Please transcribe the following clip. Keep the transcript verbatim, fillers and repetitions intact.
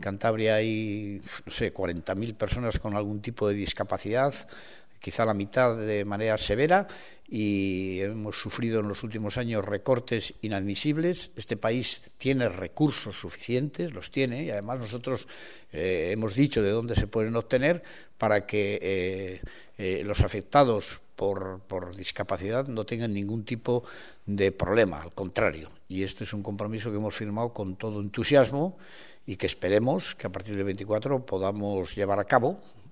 En Cantabria hay, no sé, cuarenta mil personas con algún tipo de discapacidad, quizá la mitad de manera severa, y hemos sufrido en los últimos años recortes inadmisibles. Este país tiene recursos suficientes, los tiene, y además nosotros eh, hemos dicho de dónde se pueden obtener para que eh, eh, los afectados por, por discapacidad no tengan ningún tipo de problema, al contrario. Y este es un compromiso que hemos firmado con todo entusiasmo y que esperemos que a partir del veinticuatro podamos llevar a cabo.